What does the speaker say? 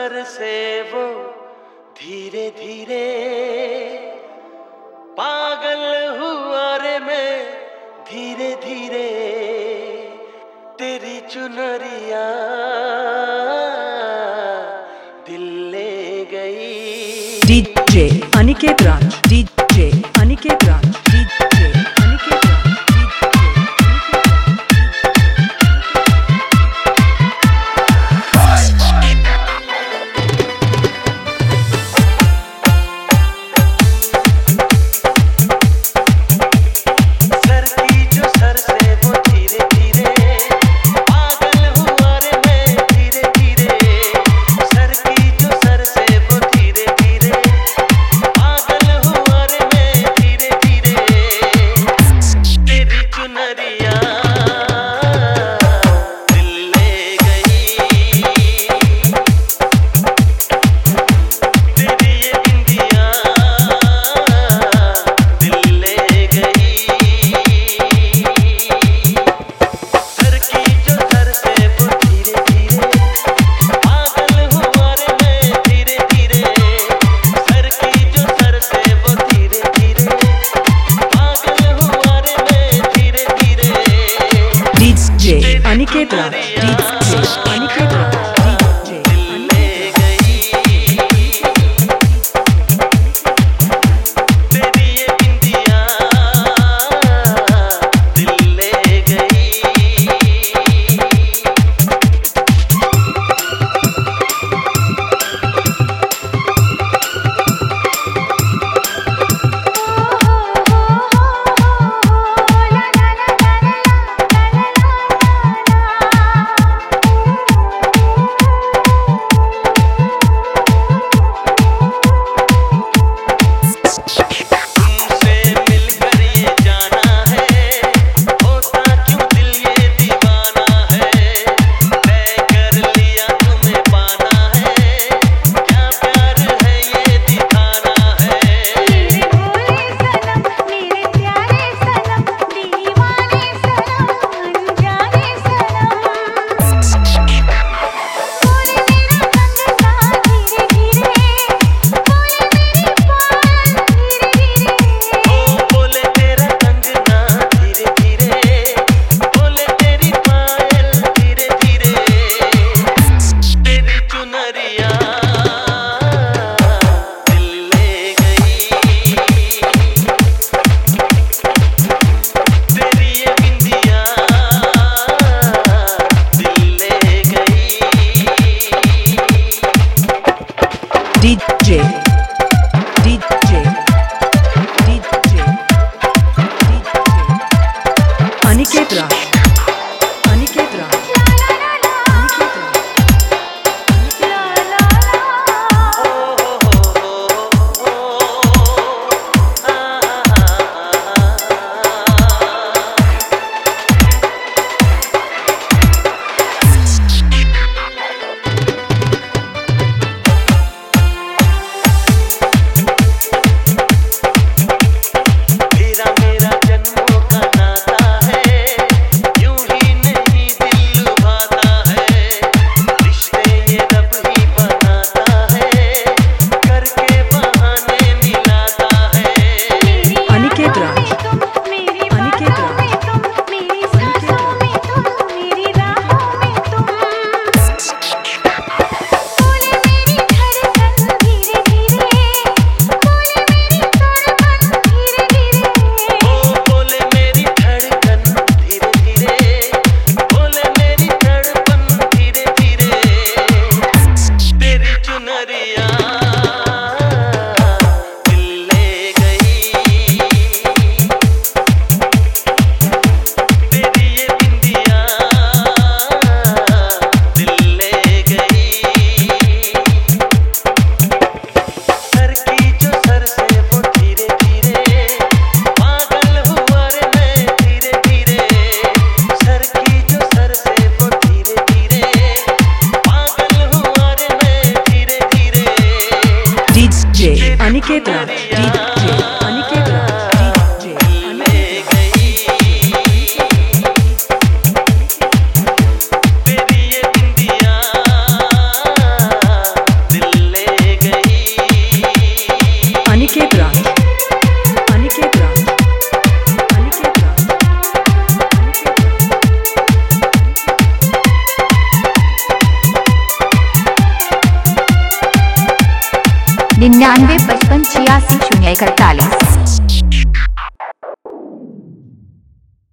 सर से वो धीरे धीरे पागल हुआ रे मैं धीरे धीरे तेरी चुनरिया दिल ले गई। DJ Aniket Raj, DJ Aniket Raj, DJ Aniket Raj, Aniket Raj, DJ Aniket Raj, DJ तेरी ये बिंदिया दिल ले गई। DJ DJ DJ Aniket Raj, Aniket Raj, Aniket Raj. Aniket Raj, DJ Aniket Raj, DJ Aniket Raj. 99 55 86 0 41।